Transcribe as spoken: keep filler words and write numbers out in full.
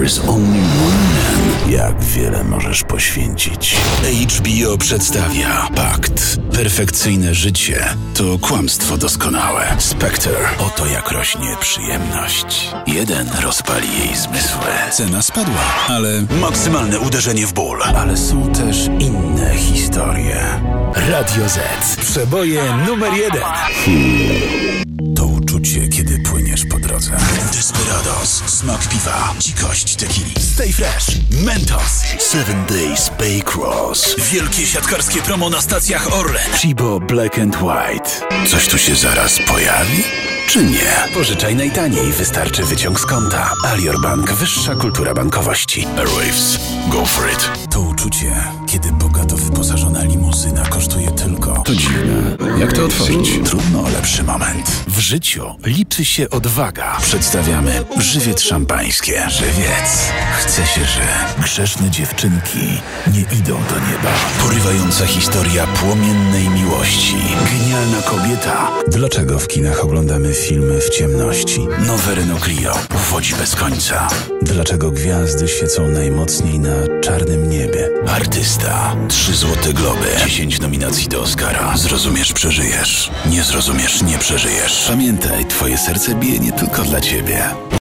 There is only one man. Jak wiele możesz poświęcić? H B O przedstawia Pakt. Perfekcyjne życie to kłamstwo doskonałe. Spectre. Oto jak rośnie przyjemność. Jeden rozpali jej zmysły. Cena spadła, ale maksymalne uderzenie w ból. Ale są też inne historie. Radio Z. Przeboje numer jeden. Hmm. To uczucie, kiedy płyniesz po drodze. Desperados, smak piwa, dzikość tequili. Stay fresh, Mentos, Seven Days Baycross. Wielkie siatkarskie promo na stacjach Orlen. Chibo Black and White. Coś tu się zaraz pojawi? Czy nie? Pożyczaj najtaniej, wystarczy wyciąg z konta. Alior Bank, wyższa kultura bankowości. Airwaves, go for it. To uczucie, kiedy bogato wyposażona limuzyna kosztuje tylko... To dziwne. Jak to otworzyć? Trudno o lepszy moment. W życiu liczy się odwaga. Przedstawiamy żywiec szampańskie. Żywiec. Chce się, że grzeszne dziewczynki nie idą do nieba. Porywająca historia płomiennej miłości. Genialna kobieta. Dlaczego w kinach oglądamy filmy w ciemności? Nowe Renault Clio. Uwodzi bez końca. Dlaczego gwiazdy świecą najmocniej na czarnym niebie? Artysta. Trzy złote globy. Dziesięć nominacji do Oscara. Zrozumiesz, przeżyjesz. Nie zrozumiesz, nie przeżyjesz. Pamiętaj, twoje serce bije nie tylko dla ciebie.